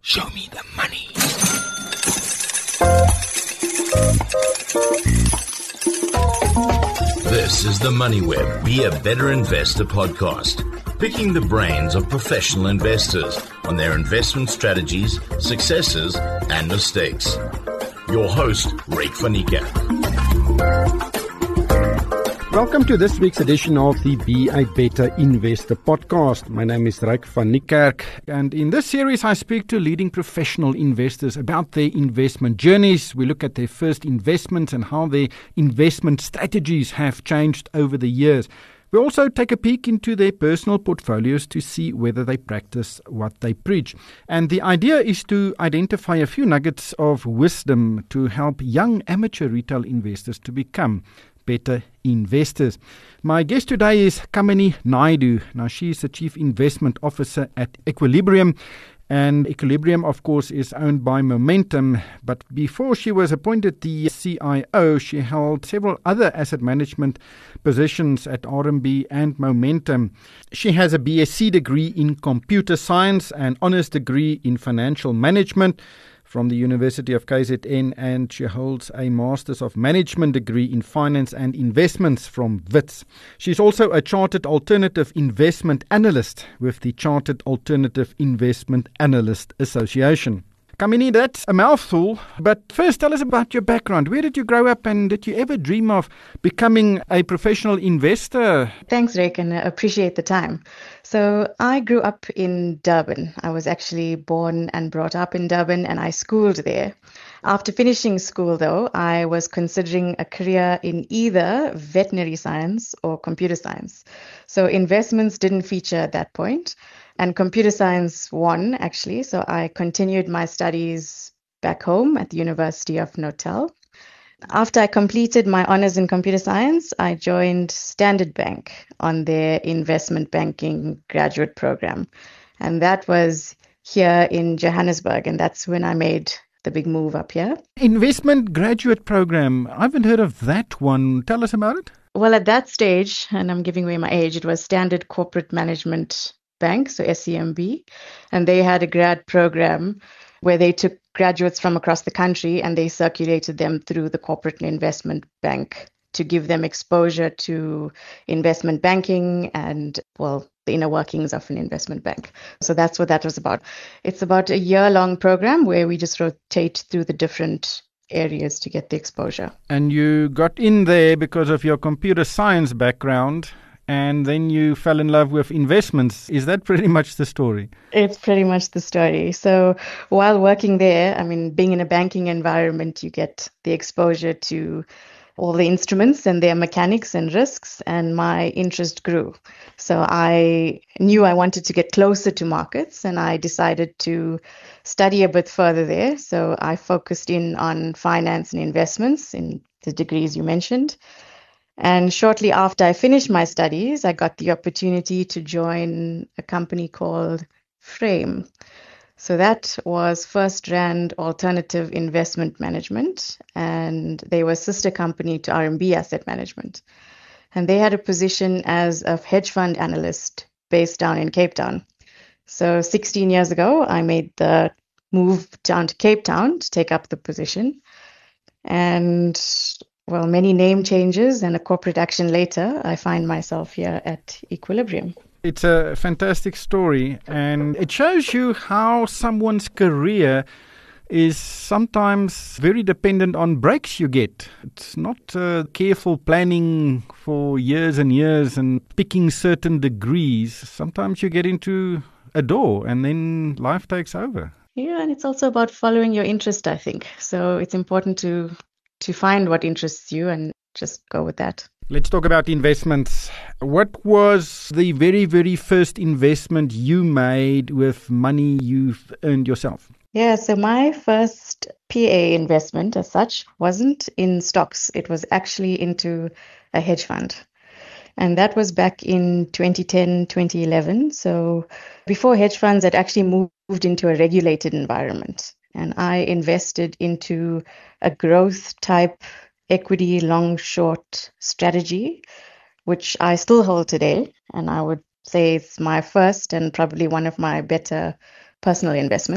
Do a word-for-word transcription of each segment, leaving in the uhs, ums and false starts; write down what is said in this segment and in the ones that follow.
Show me the money. This is the Money Web Be a Better Investor podcast, picking the brains of professional investors on their investment strategies, successes, and mistakes. Your host, Ryk van Niekerk. Welcome to this week's edition of the Be a Better Investor podcast. My name is Ryk van Niekerk, and in this series I speak to leading professional investors about their investment journeys. We look at their first investments and how their investment strategies have changed over the years. We also take a peek into their personal portfolios to see whether they practice what they preach. And the idea is to identify a few nuggets of wisdom to help young amateur retail investors to become better investors. My guest today is Kamini Naidu. Now, she is the Chief Investment Officer at Equilibrium. And Equilibrium, of course, is owned by Momentum. But before she was appointed the C I O, she held several other asset management positions at R M B and Momentum. She has a B S c degree in computer science and honours degree in financial management from the University of K Z N, and she holds a Masters of Management degree in Finance and Investments from Wits. She's also a Chartered Alternative Investment Analyst with the Chartered Alternative Investment Analyst Association. Kamini, that's a mouthful, but first tell us about your background. Where did you grow up, and did you ever dream of becoming a professional investor? Thanks, Ryk, and I appreciate the time. So I grew up in Durban. I was actually born and brought up in Durban, and I schooled there. After finishing school, though, I was considering a career in either veterinary science or computer science. So investments didn't feature at that point. And computer science won, actually. So I continued my studies back home at the University of Notel. After I completed my honors in computer science, I joined Standard Bank on their investment banking graduate program. And that was here in Johannesburg. And that's when I made the big move up here. Investment graduate program. I haven't heard of that one. Tell us about it. Well, at that stage, and I'm giving away my age, it was Standard Corporate Management Bank, so S C M B, and they had a grad program where they took graduates from across the country and they circulated them through the corporate investment bank to give them exposure to investment banking and, well, the inner workings of an investment bank. So that's what that was about. It's about a year-long program where we just rotate through the different areas to get the exposure. And you got in there because of your computer science background, and then you fell in love with investments. Is that pretty much the story? It's pretty much the story. So while working there, I mean, being in a banking environment, you get the exposure to all the instruments and their mechanics and risks, and my interest grew. So I knew I wanted to get closer to markets, and I decided to study a bit further there. So I focused in on finance and investments in the degrees you mentioned. And shortly after I finished my studies, I got the opportunity to join a company called Frame. So that was First Rand Alternative Investment Management, and they were a sister company to R M B Asset Management. And they had a position as a hedge fund analyst based down in Cape Town. So sixteen years ago, I made the move down to Cape Town to take up the position. And well, many name changes and a corporate action later, I find myself here at Equilibrium. It's a fantastic story, and it shows you how someone's career is sometimes very dependent on breaks you get. It's not uh, careful planning for years and years and picking certain degrees. Sometimes you get into a door and then life takes over. Yeah, and it's also about following your interest, I think. So it's important to to find what interests you and just go with that. Let's talk about investments. What was the very, very first investment you made with money you've earned yourself? Yeah, so my first P A investment as such wasn't in stocks. It was actually into a hedge fund. And that was back in twenty ten, twenty eleven. So before hedge funds, I'd actually moved into a regulated environment. And I invested into a growth type equity long short strategy, which I still hold today. And I would say it's my first and probably one of my better personal investments.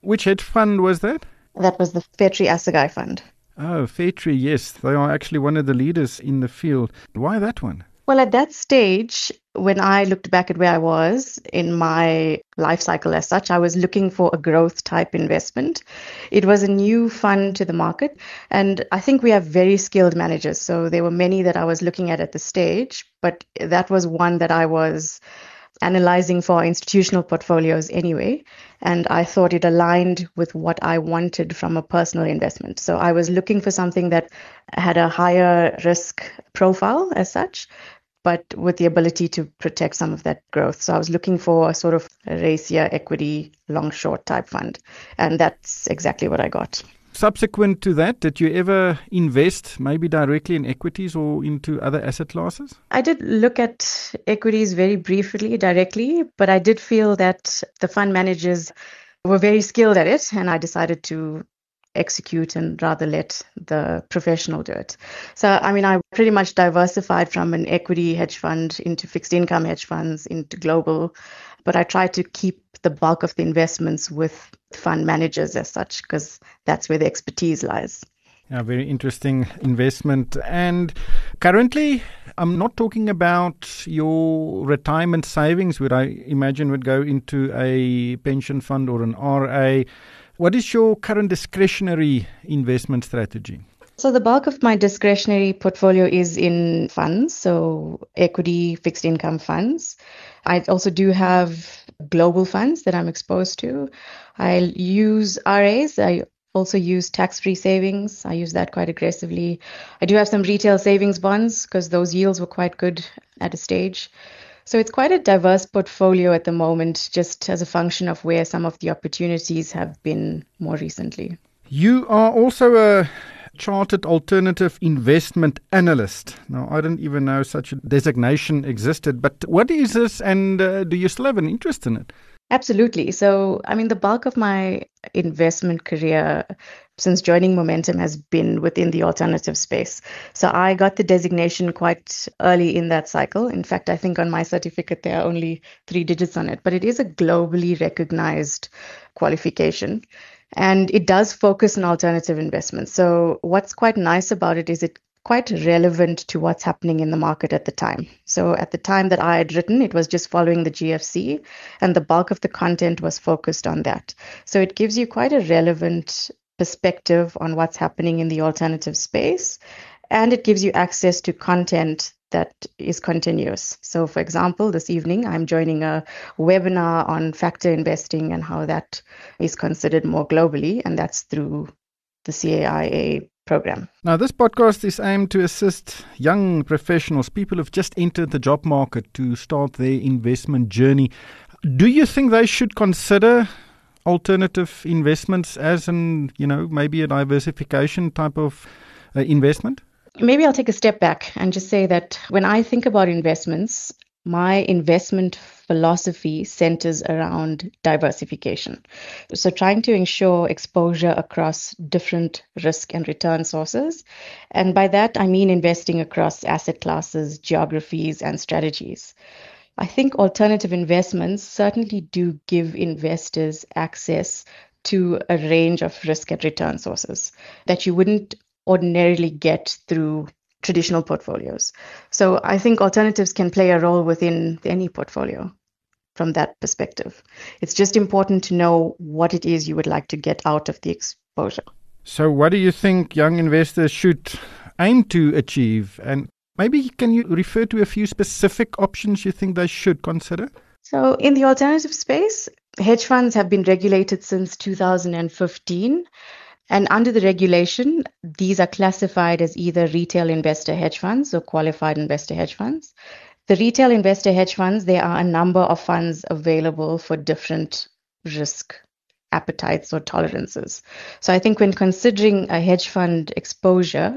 Which hedge fund was that? That was the Fairtree Assegai Fund. Oh, Fairtree, yes. They are actually one of the leaders in the field. Why that one? Well, at that stage, when I looked back at where I was in my life cycle as such, I was looking for a growth type investment. It was a new fund to the market, and I think we have very skilled managers. So there were many that I was looking at at the stage, but that was one that I was analyzing for institutional portfolios anyway, and I thought it aligned with what I wanted from a personal investment. So I was looking for something that had a higher risk profile as such, but with the ability to protect some of that growth. So I was looking for a sort of a racier equity long-short type fund, and that's exactly what I got. Subsequent to that, did you ever invest maybe directly in equities or into other asset classes? I did look at equities very briefly, directly, but I did feel that the fund managers were very skilled at it, and I decided to execute and rather let the professional do it. So, I mean, I pretty much diversified from an equity hedge fund into fixed income hedge funds, into global, but I tried to keep the bulk of the investments with fund managers as such, because that's where the expertise lies. Yeah, very interesting investment. And currently, I'm not talking about your retirement savings, which I imagine would go into a pension fund or an R A. What is your current discretionary investment strategy? So the bulk of my discretionary portfolio is in funds, so equity, fixed income funds. I also do have global funds that I'm exposed to. I use R As. I also use tax-free savings. I use that quite aggressively. I do have some retail savings bonds because those yields were quite good at a stage. So it's quite a diverse portfolio at the moment, just as a function of where some of the opportunities have been more recently. You are also a chartered alternative investment analyst. Now, I didn't even know such a designation existed, but what is this, and uh, do you still have an interest in it? Absolutely. So, I mean, the bulk of my investment career since joining Momentum has been within the alternative space. So I got the designation quite early in that cycle. In fact, I think on my certificate, there are only three digits on it, but it is a globally recognized qualification. And it does focus on alternative investments. So what's quite nice about it is it quite relevant to what's happening in the market at the time. So at the time that I had written, it was just following the G F C, and the bulk of the content was focused on that. So it gives you quite a relevant perspective on what's happening in the alternative space, and it gives you access to content that is continuous. So for example, this evening I'm joining a webinar on factor investing and how that is considered more globally, and that's through the C A I A program. Now, this podcast is aimed to assist young professionals, people who've just entered the job market, to start their investment journey. Do you think they should consider alternative investments as an, you know, maybe a diversification type of uh, investment? Maybe I'll take a step back and just say that when I think about investments, my investment philosophy centers around diversification. So trying to ensure exposure across different risk and return sources. And by that, I mean investing across asset classes, geographies, and strategies. I think alternative investments certainly do give investors access to a range of risk and return sources that you wouldn't ordinarily get through traditional portfolios. So I think alternatives can play a role within any portfolio from that perspective. It's just important to know what it is you would like to get out of the exposure. So what do you think young investors should aim to achieve? And maybe can you refer to a few specific options you think they should consider? So in the alternative space, hedge funds have been regulated since two thousand fifteen. And under the regulation, these are classified as either retail investor hedge funds or qualified investor hedge funds. The retail investor hedge funds, there are a number of funds available for different risk appetites or tolerances. So I think when considering a hedge fund exposure,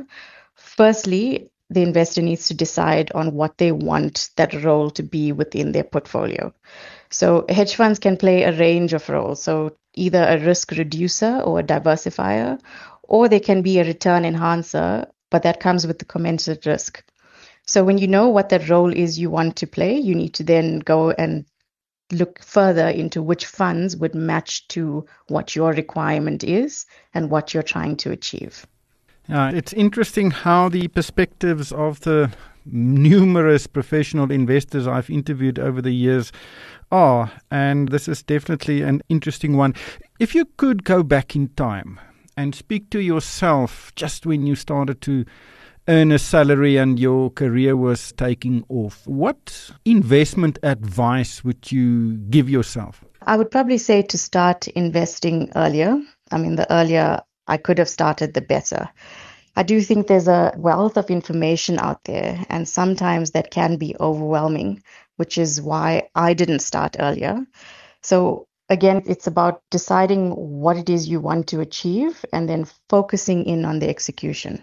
firstly, the investor needs to decide on what they want that role to be within their portfolio. So hedge funds can play a range of roles. So either a risk reducer or a diversifier, or they can be a return enhancer, but that comes with the commensurate risk. So when you know what that role is you want to play, you need to then go and look further into which funds would match to what your requirement is and what you're trying to achieve. Uh, it's interesting how the perspectives of the numerous professional investors I've interviewed over the years are, and this is definitely an interesting one. If you could go back in time and speak to yourself just when you started to earn a salary and your career was taking off, what investment advice would you give yourself? I would probably say to start investing earlier. I mean, the earlier I could have started, the better. I do think there's a wealth of information out there, and sometimes that can be overwhelming, which is why I didn't start earlier. So again, it's about deciding what it is you want to achieve and then focusing in on the execution.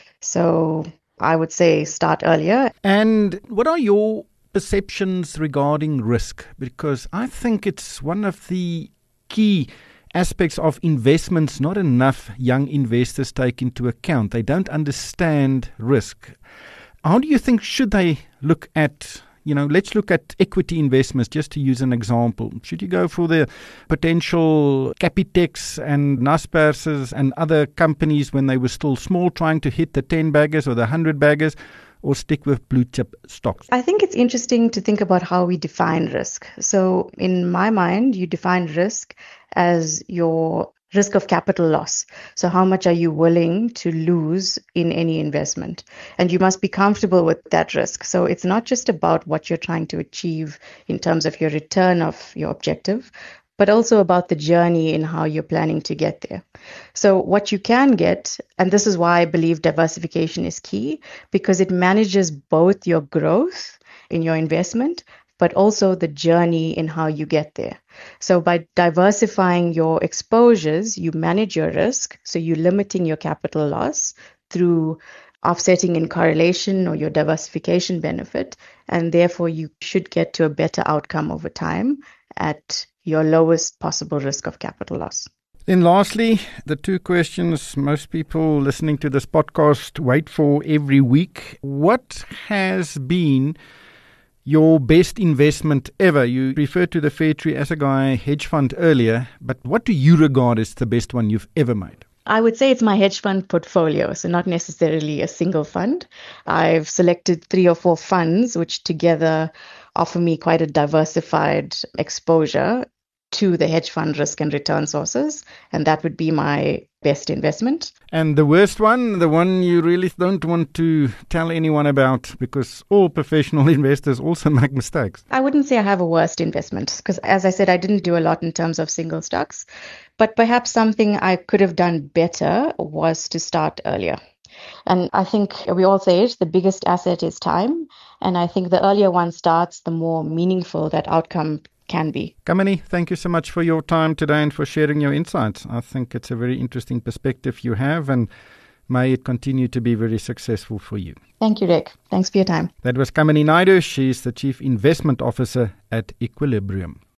So I would say start earlier. And what are your perceptions regarding risk? Because I think it's one of the key aspects of investments not enough young investors take into account. They don't understand risk. How do you think should they look at, you know, let's look at equity investments, just to use an example. Should you go for the potential Capitec and Naspers and other companies when they were still small, trying to hit the ten baggers or the one hundred baggers, or stick with blue chip stocks? I think it's interesting to think about how we define risk. So in my mind, you define risk as your risk of capital loss. So how much are you willing to lose in any investment? And you must be comfortable with that risk. So it's not just about what you're trying to achieve in terms of your return of your objective, but also about the journey in how you're planning to get there. So what you can get, and this is why I believe diversification is key, because it manages both your growth in your investment, but also the journey in how you get there. So by diversifying your exposures, you manage your risk. So you're limiting your capital loss through offsetting in correlation or your diversification benefit. And therefore, you should get to a better outcome over time at your lowest possible risk of capital loss. Then lastly, the two questions most people listening to this podcast wait for every week. What has been your best investment ever? You referred to the Fairtree Assegai hedge fund earlier, but what do you regard as the best one you've ever made? I would say it's my hedge fund portfolio, so not necessarily a single fund. I've selected three or four funds which together offer me quite a diversified exposure to the hedge fund risk and return sources, and that would be my best investment. And the worst one, the one you really don't want to tell anyone about, because all professional investors also make mistakes. I wouldn't say I have a worst investment, because as I said, I didn't do a lot in terms of single stocks, but perhaps something I could have done better was to start earlier. And I think we all say it, the biggest asset is time. And I think the earlier one starts, the more meaningful that outcome can be. Kamini, thank you so much for your time today and for sharing your insights. I think it's a very interesting perspective you have, and may it continue to be very successful for you. Thank you, Rick. Thanks for your time. That was Kamini Naidu. She's the Chief Investment Officer at Equilibrium.